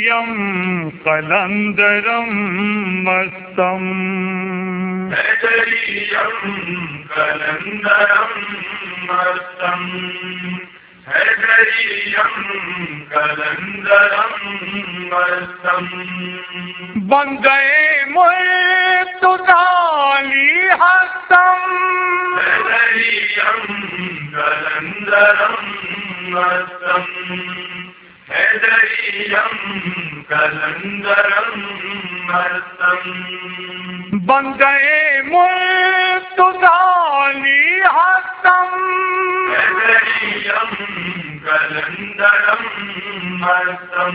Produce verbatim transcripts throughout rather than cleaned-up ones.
حیدریم قلندرم مستم حیدریم قلندرم مستم حیدریم قلندرم مستم بندے مرتضی ہستم حیدریم قلندرم مستم حیدریم قلندرم مستم بندے مرتضی ہستم حیدریم قلندرم مستم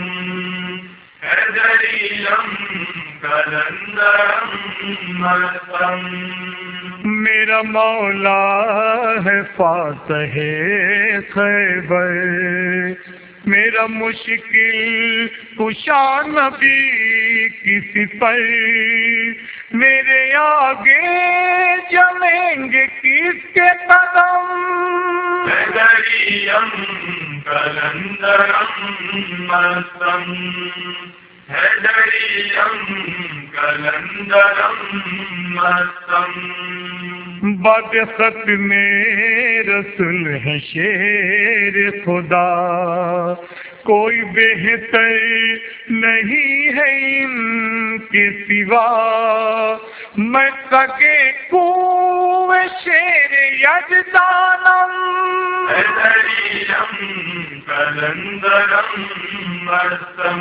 حیدریم قلندرم مستم میرا مولا ہے فاتح خیبر، میرا مشکل کشا نبی کسی پر، میرے آگے جمیں گے کس کے قدم؟ حیدریم قلندرم مستم حیدریم قلندرم مستم بد ختم رسول ہے شیر خدا، کوئی بہتر نہیں ہے ان کے سوا، میں سگے کوئے شیر یزدانم حیدریم قلندرم مستم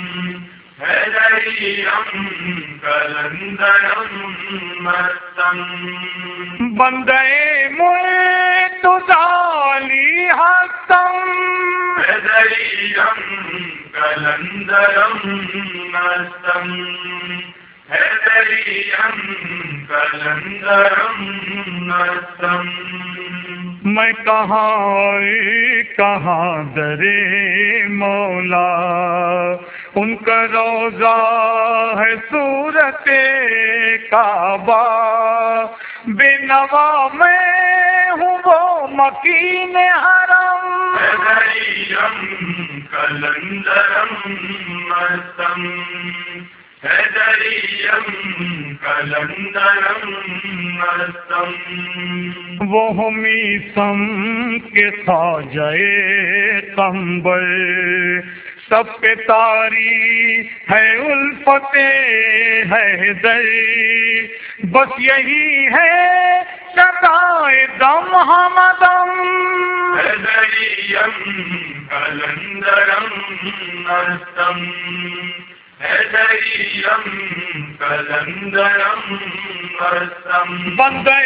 حیدریم قلندرم مستم بندے مرتضی ہستم حیدریم قلندرم مستم حیدریم قلندرم مستم میں کہاں کہاں درے مولا، ان کا روضہ ہے صورت کعبہ، بے نوا میں ہوں وہ مکین حرم حیدریم قلندرم مستم حیدریم قلندرم مستم وہ میسم کے خواجہ قمبر، سب پہ طاری ہے الفت حیدر، بس یہی ہے سدائے دم ہمدم حیدریم قلندرم مستم حیدریم قلندرم مستم بندے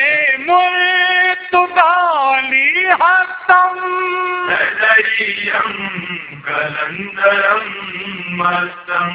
مرتضی ہستم حیدریم قلندرم مستم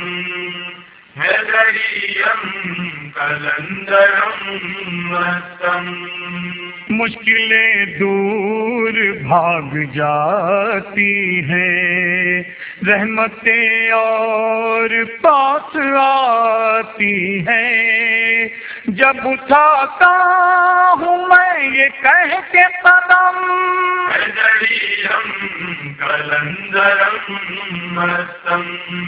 حیدریم قلندرم مستم مشکلیں دور بھاگ جاتی ہیں، رحمتیں اور پاس آتی ہیں، جب اٹھاتا ہوں میں یہ کہہ کے قدم حیدریم قلندرم مستم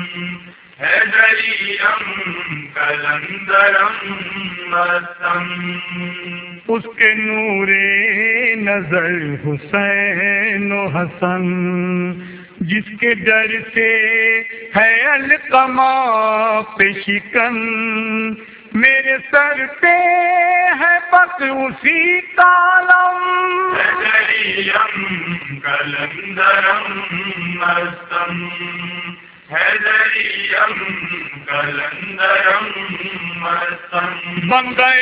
حیدریم قلندرم مستم اس کے نور نظر حسین و حسن، جس کے ڈر سے ہے القمہ پہ شکن، میرے سر پہ ہے بس اسی کا علم حیدریم قلندرم مستم حیدریم قلندرم مستم بندے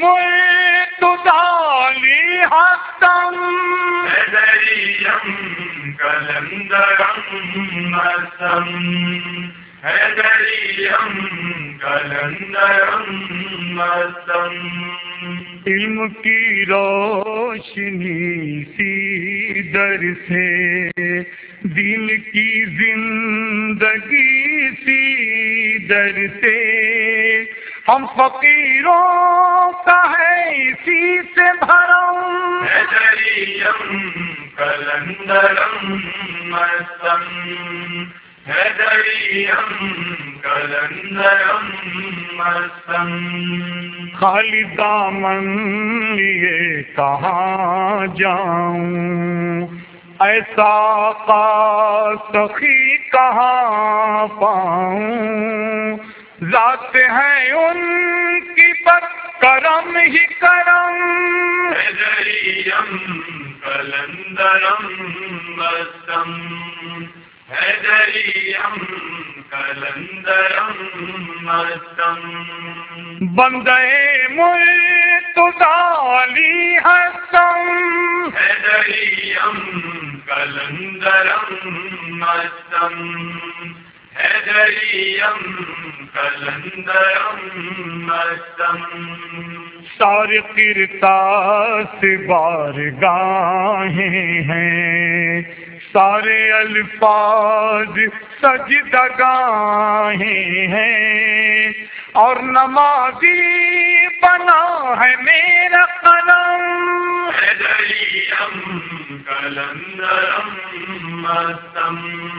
مرتضی ہستم حیدریم قلندرم مستم حیدریم قلندرم مستم علم کی روشنی سی در سے، دین کی زندگی سی در سے، ہم فقیروں کا ہے اسی سے بھرم حیدریم قلندرم مستم حیدریم کلندرم مستم خالی دامن لیے کہاں جاؤں، ایسا آقا سخی کہاں پاؤں، ذات ہے ان کی بس کرم ہی کرم، حیدریم کلندرم مستم حیدریم کلندرم مستم بندے مرتضیٰ علی ہستم، حیدریم کلندرم مستم حیدریم کلندرم مستم سارے کرتاس بارگاہیں ہیں، سارے الفاظ سجدگاہیں ہیں، اور نمازی بنا ہے میرا قلم، حیدریم کلندرم مستم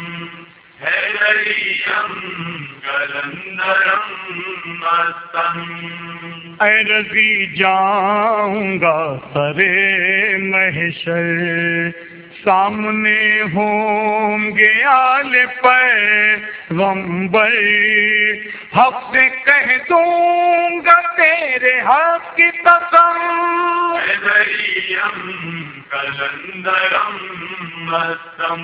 حیدریم کلندرم مستم اے رضی جاؤں گا سرے محشر، سامنے ہوں گے آل پیغمبر، حق سے کہہ دوں گا تیرے حق کی قسم، حیدریم کلندرم مستم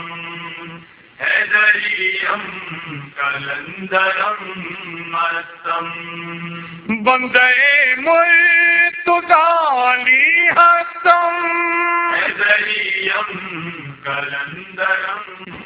حیدریم کلندرم مستم بندے مرتضیٰ علی ہستم، حیدریم کلندرم